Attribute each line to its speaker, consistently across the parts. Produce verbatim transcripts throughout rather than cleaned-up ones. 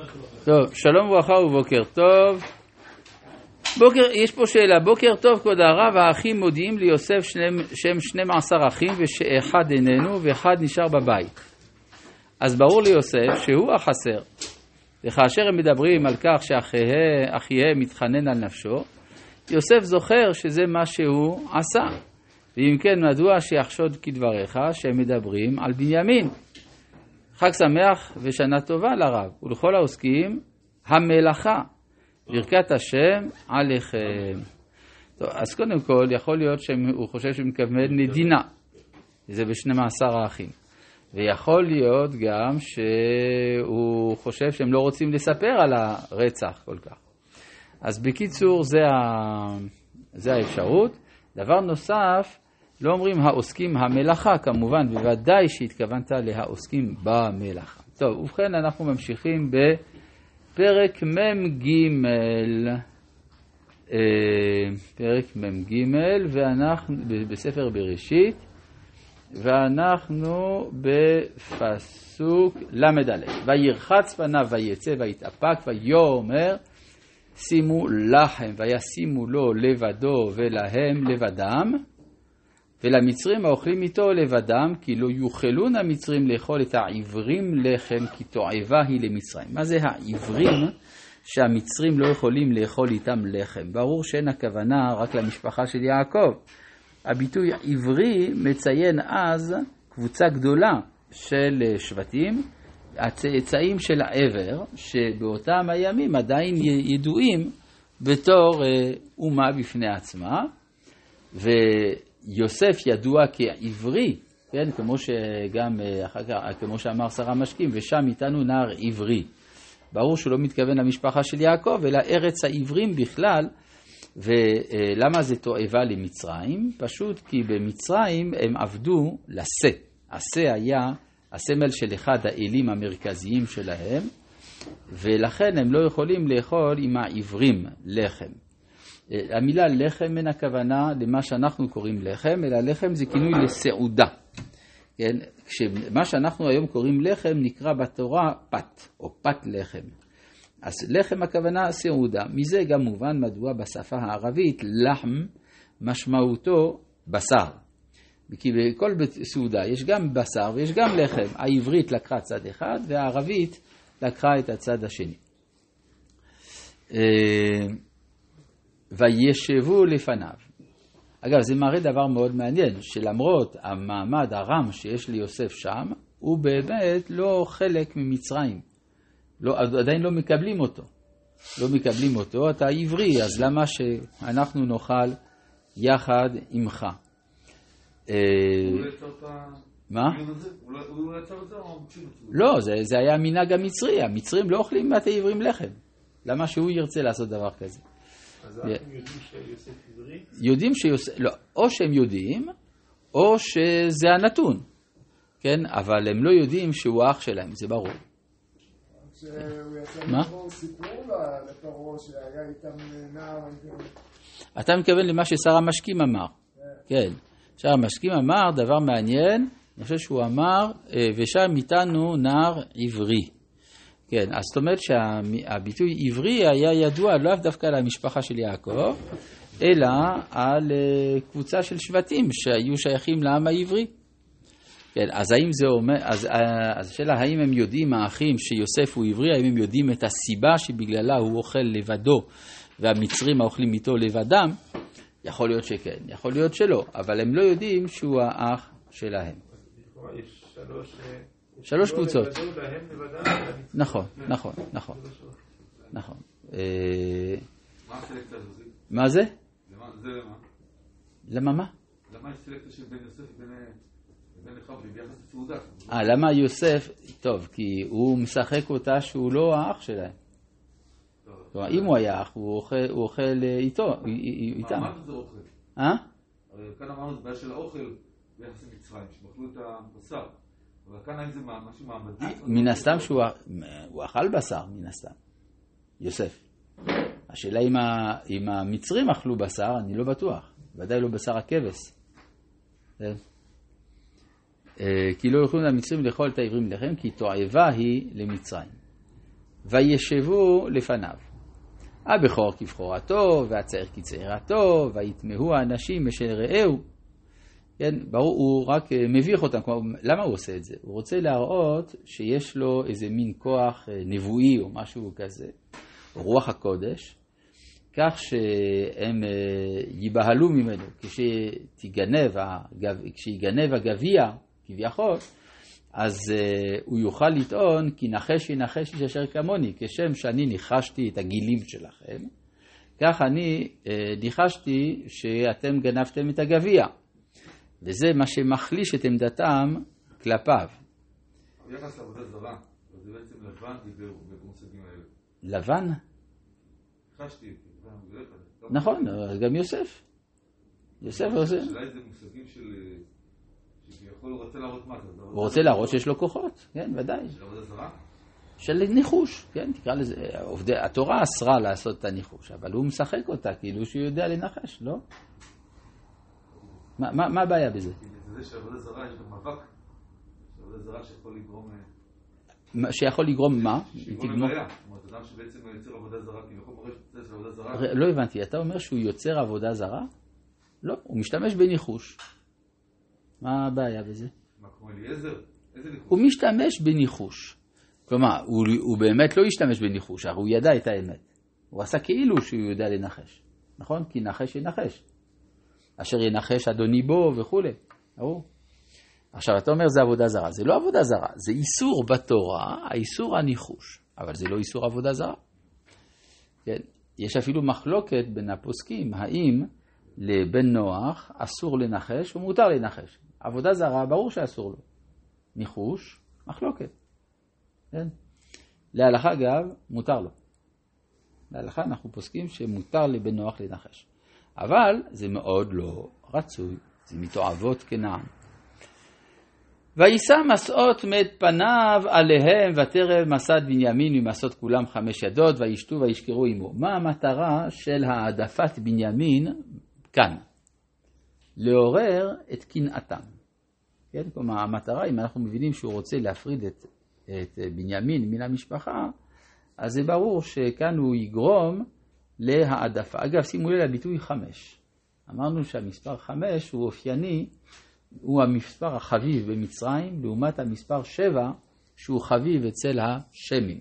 Speaker 1: טוב, שלום וברכה ובוקר טוב. בוקר, יש פה שאלה, בוקר טוב כבוד הרב, האחים מודיעים ליוסף שהם שנים עשר אחים ושאחד איננו ואחד נשאר בבית. אז ברור ליוסף שהוא החסר. וכאשר הם מדברים על כך שאחיהם מתחנן על נפשו, יוסף זוכר שזה מה שהוא עשה. ואם כן, מדוע שיחשוד כדבריך שהם מדברים על בנימין? חג שמח ושנה טובה לרב, ולכל העוסקים המלאכה, ברכת השם עליכם. טוב, אז קודם כל, יכול להיות שהוא חושב שהוא מכוון נדינה, זה בשנים עשר האחים. ויכול להיות גם שהוא חושב שהם לא רוצים לספר על הרצח כל כך. אז בקיצור, זה, ה... זה האפשרות. דבר נוסף, לא אומרים העוסקים המלאכה, כמובן, בוודאי שהתכוונת להעוסקים במלאכה. טוב, ובכן אנחנו ממשיכים בפרק מ"ג, פרק מ"ג, ואנחנו בספר בראשית, ואנחנו בפסוק למד א', וירחץ פניו ויצא ויתאפק ויאמר שימו לחם וישימו לו לבדו ולהם לבדם, ולמצרים האוכלים איתו לבדם, כי לא יוכלון המצרים לאכול את העברים לחם, כי תועבה היא למצרים. מה זה העברים שהמצרים לא יכולים לאכול איתם לחם? ברור שאין הכוונה רק למשפחה של יעקב. הביטוי עברי מציין אז קבוצה גדולה של שבטים, הצאצאים של העבר, שבאותם הימים עדיין ידועים בתור אומה בפני עצמה, ו... יוסף ידוע כעברי, כן? כמו שגם אחר כך, כמו שאמר שר המשקים, ושם איתנו נער עברי. ברור שהוא לא מתכוון למשפחה של יעקב, אלא ארץ העברים בכלל. ולמה זה תועבה למצרים? פשוט כי במצרים הם עבדו לשה. השה היה הסמל של אחד האלים המרכזיים שלהם, ולכן הם לא יכולים לאכול עם העברים לחם. המילה לחם אין הכוונה למה שאנחנו קוראים לחם, אלא לחם זה כינוי לסעודה. כן? כשמה שאנחנו היום קוראים לחם נקרא בתורה פת, או פת לחם. אז לחם הכוונה סעודה. מזה גם מובן מדוע בשפה הערבית לחם משמעותו בשר. כי בכל סעודה יש גם בשר ויש גם לחם. העברית לקחה צד אחד והערבית לקחה את הצד השני. וישבו לפניו. אגב, זה מראה דבר מאוד מעניין, שלמרות המעמד הרם שיש ליוסף שם, הוא באמת לא חלק ממצרים. לא, עדיין לא מקבלים אותו. לא מקבלים אותו, אתה עברי, אז למה שאנחנו נאכל יחד עמך? מה? הוא יצא את זה או מקשיב את זה? לא, זה היה מנהג המצרי. המצרים לא אוכלים בתי עברים לחם. למה שהוא ירצה לעשות דבר כזה?
Speaker 2: אז אנחנו יודעים שיוסף עברי?
Speaker 1: יודעים שיוסף, לא, או שהם יודעים, או שזה הנתון, כן? אבל הם לא יודעים שהוא האח שלהם, זה ברור.
Speaker 3: מה? סיפור לפרעה שהיה איתם נער.
Speaker 1: אתה מתכוון למה ששר המשקים אמר. כן. שר המשקים אמר דבר מעניין, אני חושב שהוא אמר, ושם איתנו נער עברי. כן, אז זאת אומרת שהביטוי עברי היה ידוע לא דווקא על המשפחה של יעקב, אלא על קבוצה של שבטים שהיו שייכים לעם העברי. כן, אז האם זה אומר, אז, אז השאלה, האם הם יודעים, האחים שיוסף הוא עברי, האם הם יודעים את הסיבה שבגללה הוא אוכל לבדו והמצרים האוכלים איתו לבדם? יכול להיות שכן, יכול להיות שלא, אבל הם לא יודעים שהוא האח שלהם.
Speaker 2: יש שלוש...
Speaker 1: שלוש קבוצות. נכון, נכון, נכון. נכון.
Speaker 4: מה הסלקציה הזאת?
Speaker 1: מה זה?
Speaker 4: זה למה?
Speaker 1: למה מה?
Speaker 4: למה יש סלקציה של בן יוסף ובן אחיו ביחס לסעודה?
Speaker 1: אה, למה יוסף? טוב, כי הוא משחק אותה שהוא לא האח שלהם. אם הוא היה אח, הוא אוכל איתו, איתם.
Speaker 4: מה זה אוכל?
Speaker 1: אה?
Speaker 4: כאן אמרנו, זה בעיה של האוכל ביחס למצרים, שבאכלו את הבשר. אבל כאן האם זה משהו מעמדי?
Speaker 1: מן הסתם שהוא אכל בשר, מן הסתם. יוסף. השאלה אם המצרים אכלו בשר, אני לא בטוח. ודאי לא בשר הכבש. כי לא יוכלו למצרים לאכול את העברים לחם, כי תועבה היא למצרים. וישבו לפניו. הבכור כבכורתו, והצעיר כצעירתו, ויתמהו האנשים אשר רעהו. כן, ברור, הוא רק מביך אותם. למה הוא עושה את זה? הוא רוצה להראות שיש לו איזה מין כוח נבואי או משהו כזה, רוח הקודש, כך שהם ייבהלו ממנו. כשתיגנב, כשיגנב הגביע, כביכול, אז uh, הוא יוכל לטעון כי נחש ינחש איש אשר כמוני, כשם שאני ניחשתי את הגילים שלכם, כך אני uh, ניחשתי שאתם גנבתם את הגביע. וזה מה שמחליש את עמדתם כלפיו.
Speaker 4: ביחס לעבודה זרה, זה בעצם לבן דיבר במושגים האלה.
Speaker 1: לבן?
Speaker 4: ניחשתי,
Speaker 1: נכון, גם יוסף. יוסף עושה.
Speaker 4: השאלה איזה מושגים של... שביכול הוא רוצה להראות מה זה.
Speaker 1: הוא רוצה להראות שיש לו כוחות, כן, ודאי.
Speaker 4: של עבודה זרה?
Speaker 1: של ניחוש, כן, תקרא לזה. עובדי, התורה אסרה לעשות את הניחוש, אבל הוא משחק אותה כאילו שהוא יודע לנחש, לא? מה, מה, מה הבעיה בזה?
Speaker 4: זה שעבודה זרה יש גם מאבק. שעבודה זרה שיכול לגרום...
Speaker 1: שיכול לגרום מה?
Speaker 4: שיגרום לבעיה. זאת אומרת, אדם שבעצם יוצר עבודה זרה, כי יכול מורש לצאת של עבודה זרה...
Speaker 1: לא הבנתי, אתה אומר שהוא יוצר עבודה זרה? לא, הוא משתמש בניחוש. מה הבעיה בזה?
Speaker 4: מה, כמו אליעזר? איזה ניחוש?
Speaker 1: הוא משתמש בניחוש. כלומר, הוא, הוא באמת לא השתמש בניחוש, הרי הוא ידע את האמת. הוא עשה כאילו שהוא יודע לנחש. נכון? כי נחש ינחש. אשר ינחש אדוני בו וכו'. ברור. עכשיו, אתה אומר זה עבודה זרה. זה לא עבודה זרה, זה איסור בתורה, האיסור הניחוש. אבל זה לא איסור עבודה זרה. כן? יש אפילו מחלוקת בין הפוסקים, האם לבן נוח אסור לנחש ומותר לנחש. עבודה זרה, ברור שאסור לו. ניחוש, מחלוקת. כן? להלכה אגב, מותר לו. להלכה אנחנו פוסקים שמותר לבן נוח לנחש. אבל זה מאוד לא רצוי, זה מתועבות כנען. וישא מסעות מאת פניו עליהם ותרב מסד בנימין ומסעות כולם חמש ידות וישתו וישכרו עמו. מה המטרה של העדפת בנימין כאן? לעורר את קנאתם. כן? כלומר, המטרה, אם אנחנו מבינים שהוא רוצה להפריד את, את בנימין מן המשפחה, אז זה ברור שכאן הוא יגרום להעדפה. אגב, שימו לב לביטוי חמש. אמרנו שהמספר חמש הוא אופייני, הוא המספר החביב במצרים, לעומת המספר שבע שהוא חביב אצל השמים.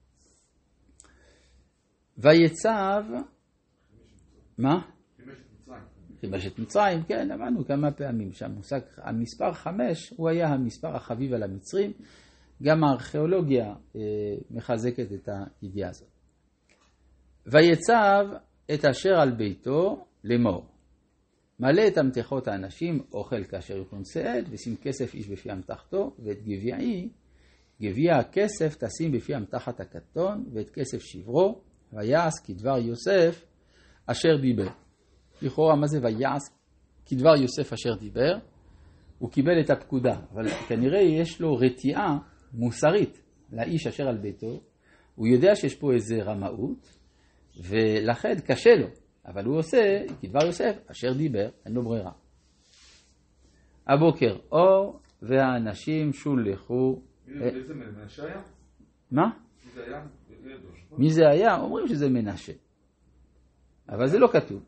Speaker 1: ויצב, מה? חימשת מצרים, כן, אמרנו כמה פעמים שהמושג, המספר חמש הוא היה המספר החביב על המצרים, גם הארכיאולוגיה אה, מחזקת את הידיעה הזאת. ויצב את אשר על ביתו לאמור. מלא את המתחות האנשים, אוכל כאשר יכון שעד, ושים כסף איש בפי המתחתו, ואת גביעי, גביע הכסף תשים בפי המתחת הקטון, ואת כסף שברו, ויעש כדבר יוסף אשר דיבר. לכאורה מה זה ויעש כדבר יוסף אשר דיבר? הוא קיבל את הפקודה, אבל כנראה יש לו רתיעה מוסרית לאיש אשר על ביתו, הוא יודע שיש פה איזה רמאות, ולכן קשה לו. אבל הוא עושה כדבר יוסף אשר דיבר, אין לו ברירה. הבוקר אור והאנשים שולחו...
Speaker 4: איזה מנשה היה?
Speaker 1: מה?
Speaker 4: מי זה היה?
Speaker 1: מי זה היה? אומרים שזה מנשה. אבל זה לא כתוב.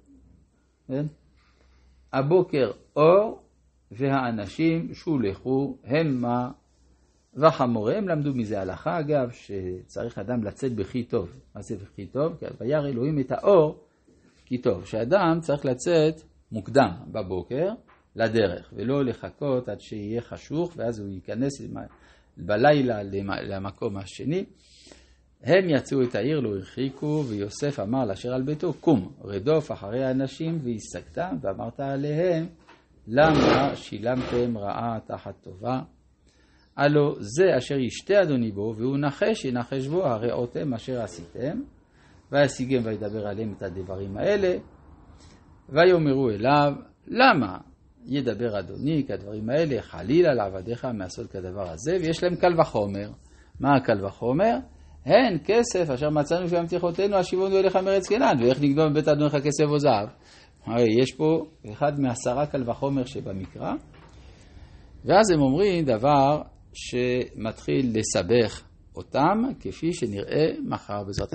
Speaker 1: הבוקר אור והאנשים שולחו המה וחמוריהם. למדו מזה הלכה אגב שצריך אדם לצאת בכי טוב. מה זה בכי טוב? כי וירא אלוהים את האור כי טוב, שאדם צריך לצאת מוקדם בבוקר לדרך, ולא לחכות עד שיהיה חשוך, ואז הוא ייכנס בלילה למקום השני. הם יצאו את העיר, לא הרחיקו, ויוסף אמר לאשר על ביתו, קום, רדוף אחרי האנשים, והשגתם, ואמרת עליהם, למה שילמתם רעה תחת טובה? הלא זה אשר ישתה אדוני בו, והוא נחש ינחש בו, הראותם אשר עשיתם, וישיגם וידבר עליהם את הדברים האלה, ויאמרו אליו, למה ידבר אדוני כדברים האלה, חלילה לעבדיך מעשות כדבר הזה, ויש להם קל וחומר. מה הקל וחומר? הן כסף אשר מצאנו في המתיחותינו, השיבונו אליך מארץ כנען, ואיך נקדום בבית אדונך כסף או זהב. הרי יש פה אחד מעשרה קל וחומר שבמקרא, ואז הם אומרים דבר שמתחיל לסבך אותם כפי שנראה מחר בעזרת